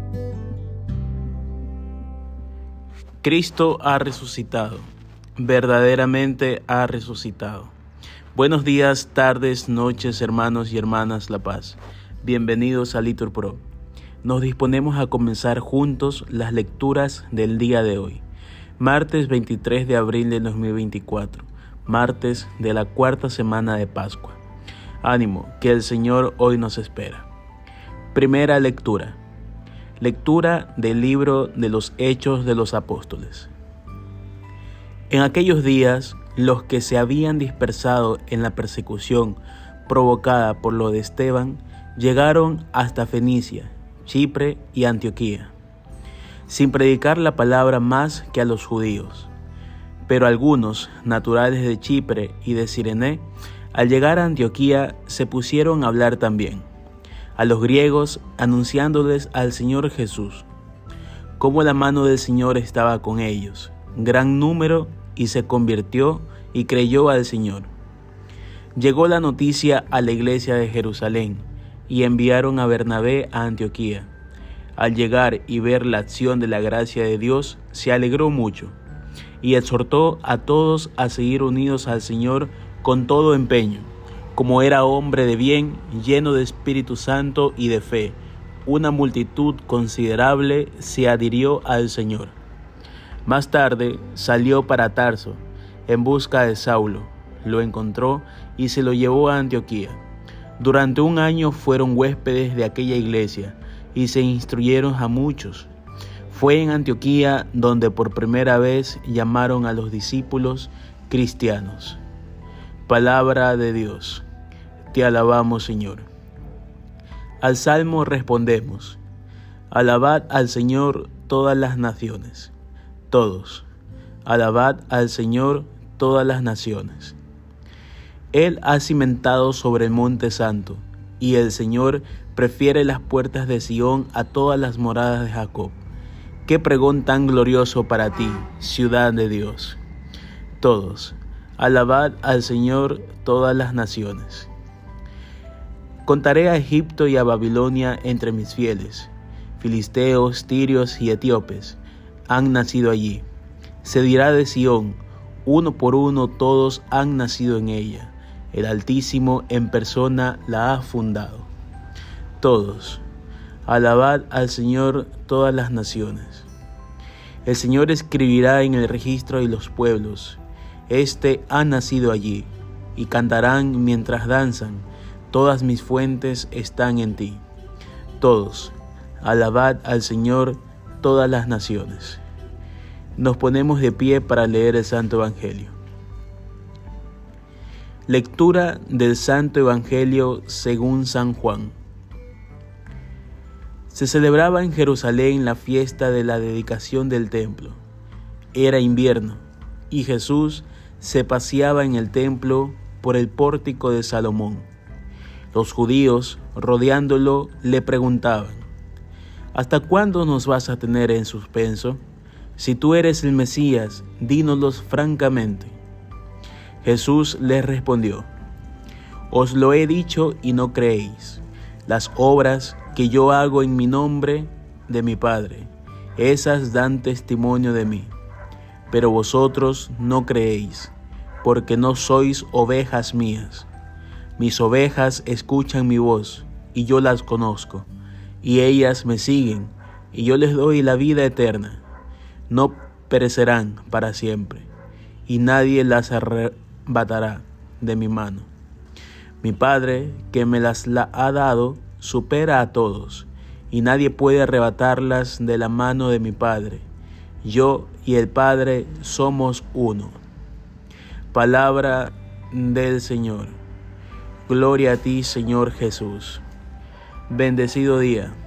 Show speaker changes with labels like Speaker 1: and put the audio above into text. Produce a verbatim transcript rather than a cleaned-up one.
Speaker 1: Cristo ha resucitado, verdaderamente ha resucitado. Buenos días, tardes, noches, hermanos y hermanas La Paz. Bienvenidos a Litur Pro. Nos disponemos a comenzar juntos las lecturas del día de hoy, martes veintitrés de abril de dos mil veinticuatro, martes de la cuarta semana de Pascua. Ánimo, que el Señor hoy nos espera. Primera lectura. Lectura del libro de los Hechos de los Apóstoles. En aquellos días, los que se habían dispersado en la persecución provocada por lo de Esteban llegaron hasta Fenicia, Chipre y Antioquía, sin predicar la palabra más que a los judíos. Pero algunos, naturales de Chipre y de Cirene, al llegar a Antioquía se pusieron a hablar también a los griegos, anunciándoles al Señor Jesús, cómo la mano del Señor estaba con ellos, gran número, y se convirtió y creyó al Señor. Llegó la noticia a la iglesia de Jerusalén, y enviaron a Bernabé a Antioquía. Al llegar y ver la acción de la gracia de Dios, se alegró mucho, y exhortó a todos a seguir unidos al Señor con todo empeño. Como era hombre de bien, lleno de Espíritu Santo y de fe, una multitud considerable se adhirió al Señor. Más tarde salió para Tarso en busca de Saulo, lo encontró y se lo llevó a Antioquía. Durante un año fueron huéspedes de aquella iglesia y se instruyeron a muchos. Fue en Antioquía donde por primera vez llamaron a los discípulos cristianos. Palabra de Dios. Te alabamos, Señor. Al Salmo respondemos: alabad al Señor todas las naciones. Todos, alabad al Señor todas las naciones. Él ha cimentado sobre el monte santo, y el Señor prefiere las puertas de Sión a todas las moradas de Jacob. Qué pregón tan glorioso para ti, ciudad de Dios. Todos, alabad al Señor todas las naciones. Contaré a Egipto y a Babilonia entre mis fieles. Filisteos, tirios y etíopes han nacido allí. Se dirá de Sión, uno por uno todos han nacido en ella. El Altísimo en persona la ha fundado. Todos, alabad al Señor todas las naciones. El Señor escribirá en el registro de los pueblos: Este ha nacido allí, y cantarán mientras danzan: todas mis fuentes están en ti. Todos, alabad al Señor todas las naciones. Nos ponemos de pie para leer el Santo Evangelio. Lectura del Santo Evangelio según San Juan. Se celebraba en Jerusalén la fiesta de la dedicación del templo. Era invierno, y Jesús se paseaba en el templo por el pórtico de Salomón. Los judíos, rodeándolo, le preguntaban: ¿hasta cuándo nos vas a tener en suspenso? Si tú eres el Mesías, dínoslo francamente. Jesús les respondió: Os lo he dicho y no creéis. Las obras que yo hago en mi nombre de mi Padre, esas dan testimonio de mí. Pero vosotros no creéis, porque no sois ovejas mías. Mis ovejas escuchan mi voz, y yo las conozco, y ellas me siguen, y yo les doy la vida eterna. No perecerán para siempre, y nadie las arrebatará de mi mano. Mi Padre, que me las la ha dado, supera a todos, y nadie puede arrebatarlas de la mano de mi Padre. Yo y el Padre somos uno. Palabra del Señor. Gloria a ti, Señor Jesús. Bendecido día.